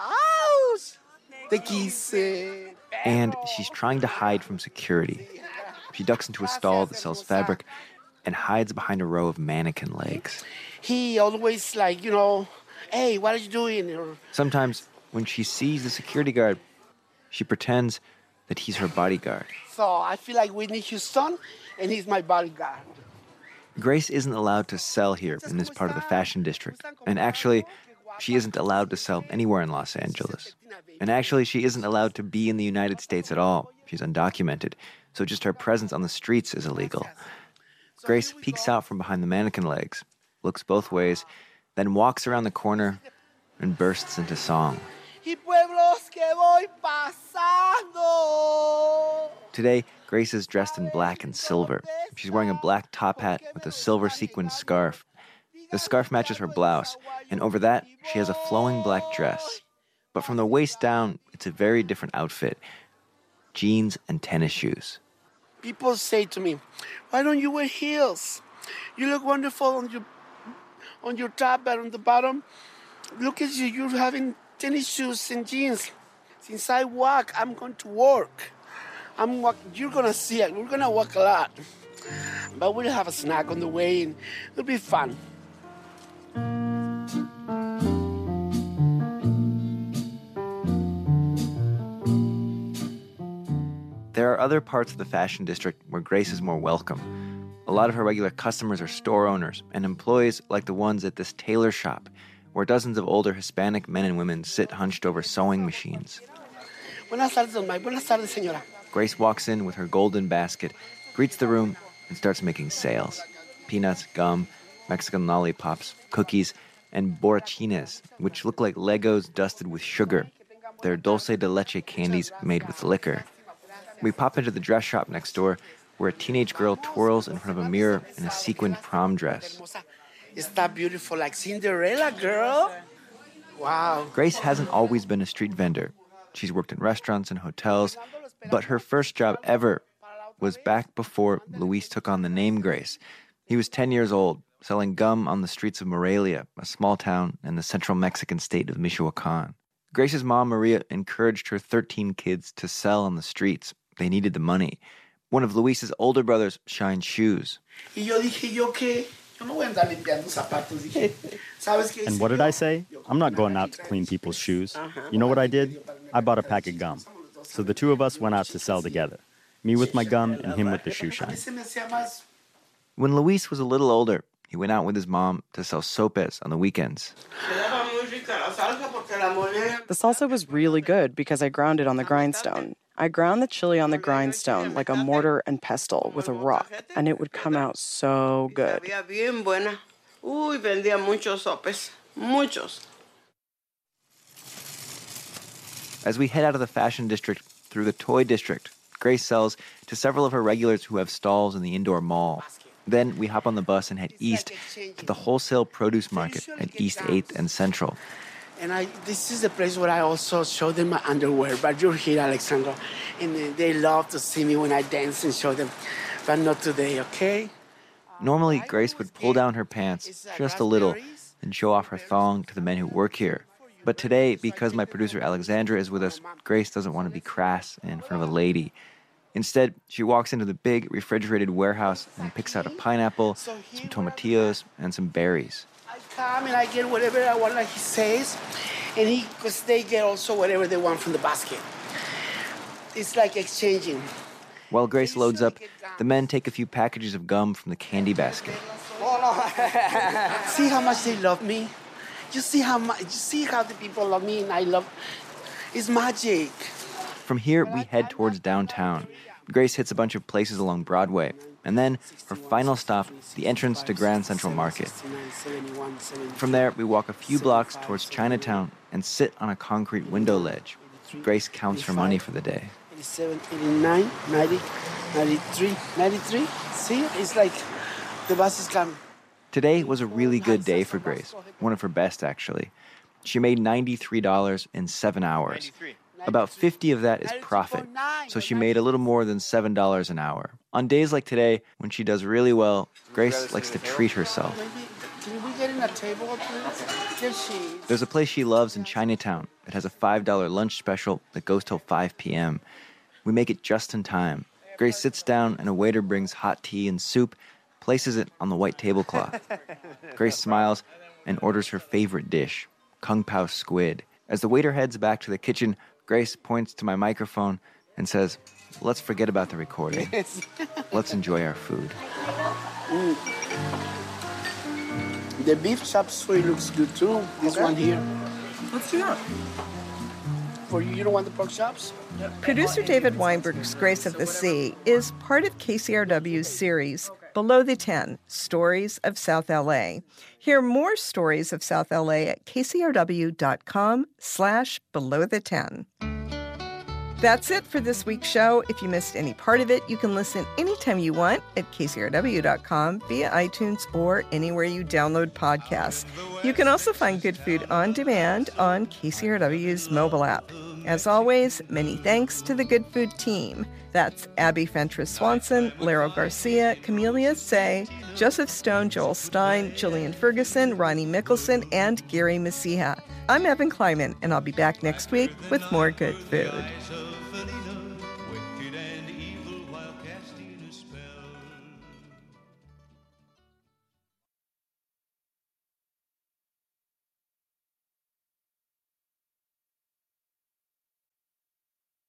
Te quise. And she's trying to hide from security. She ducks into a stall that sells fabric and hides behind a row of mannequin legs. He always like, you know, hey, what are you doing? Or, Sometimes when she sees the security guard, she pretends that he's her bodyguard. So I feel like Whitney Houston, and he's my bodyguard. Grace isn't allowed to sell here in this part of the fashion district. And actually, she isn't allowed to sell anywhere in Los Angeles. And actually, she isn't allowed to be in the United States at all. She's undocumented, so just her presence on the streets is illegal. Grace peeks out from behind the mannequin legs, looks both ways, then walks around the corner and bursts into song. Today, Grace is dressed in black and silver. She's wearing a black top hat with a silver sequined scarf. The scarf matches her blouse, and over that, she has a flowing black dress. But from the waist down, it's a very different outfit. Jeans and tennis shoes. People say to me, why don't you wear heels? You look wonderful on your on your top, but on the bottom, look at you, you're having tennis shoes and jeans. Since I walk, I'm going to work. I'm walk, you're going to see it. We're going to walk a lot. But we'll have a snack on the way, and it'll be fun. There are other parts of the fashion district where Grace is more welcome. A lot of her regular customers are store owners and employees like the ones at this tailor shop, where dozens of older Hispanic men and women sit hunched over sewing machines. Buenas tardes, don Mike. Buenas tardes, señora. Grace walks in with her golden basket, greets the room, and starts making sales. Peanuts, gum, Mexican lollipops, cookies, and borrachines, which look like Legos dusted with sugar. They're dulce de leche candies made with liquor. We pop into the dress shop next door, where a teenage girl twirls in front of a mirror in a sequined prom dress. Is that beautiful, like Cinderella, girl? Wow. Grace hasn't always been a street vendor. She's worked in restaurants and hotels, but her first job ever was back before Luis took on the name Grace. He was ten years old, selling gum on the streets of Morelia, a small town in the central Mexican state of Michoacan. Grace's mom, Maria, encouraged her thirteen kids to sell on the streets. They needed the money. One of Luis's older brothers shined shoes. And what did I say? I'm not going out to clean people's shoes. You know what I did? I bought a pack of gum. So the two of us went out to sell together. Me with my gum and him with the shoe shine. When Luis was a little older, he went out with his mom to sell sopes on the weekends. The salsa was really good because I ground it on the grindstone. I ground the chili on the grindstone like a mortar and pestle with a rock, and it would come out so good. As we head out of the fashion district through the toy district, Grace sells to several of her regulars who have stalls in the indoor mall. Then we hop on the bus and head east to the wholesale produce market at East eighth and Central. And I, this is the place where I also show them my underwear. But you're here, Alexandra, and they love to see me when I dance and show them. But not today, okay? Normally, Grace would pull down her pants just a little and show off her thong to the men who work here. But today, because my producer Alexandra is with us, Grace doesn't want to be crass in front of a lady. Instead, she walks into the big refrigerated warehouse and picks out a pineapple, some tomatillos, and some berries. I come and I get whatever I want, like he says, and he, because they get also whatever they want from the basket. It's like exchanging. While Grace loads up, the men take a few packages of gum from the candy basket. See how much they love me? You see how much, you see how the people love me and I love, it's magic. From here, we head towards downtown. Grace hits a bunch of places along Broadway, and then her final stop, the entrance to Grand Central Market. From there, we walk a few blocks towards Chinatown and sit on a concrete window ledge. Grace counts her money for the day. eighty-seven, eighty-nine, ninety, ninety-three, ninety-three. See, it's like the bus is coming. Today was a really good day for Grace, one of her best, actually. She made ninety-three dollars in seven hours. About fifty of that is profit, so she made a little more than seven dollars an hour. On days like today, when she does really well, Grace likes to treat herself. Can we get in a table, please? There's a place she loves in Chinatown that has a five dollar lunch special that goes till five p.m. We make it just in time. Grace sits down and a waiter brings hot tea and soup, places it on the white tablecloth. Grace smiles and orders her favorite dish, Kung Pao squid. As the waiter heads back to the kitchen, Grace points to my microphone and says, "Let's forget about the recording. Let's enjoy our food." Mm. The beef chop suey looks good too. This okay. one here. Let's do that. For you, you don't want the pork chops? Yep. Producer David Weinberg's Grace of the Sea is part of K C R W's series, Below the ten, Stories of South L A. Hear more stories of South L A at kcrw.com slash below the ten. That's it for this week's show. If you missed any part of it, you can listen anytime you want at k c r w dot com via iTunes or anywhere you download podcasts. You can also find Good Food on demand on K C R W's mobile app. As always, many thanks to the Good Food team. That's Abby Fentress Swanson, Laro Garcia, Camelia Say, Joseph Stone, Joel Stein, Jillian Ferguson, Ronnie Mickelson, and Gary Messiha. I'm Evan Kleiman, and I'll be back next week with more Good Food.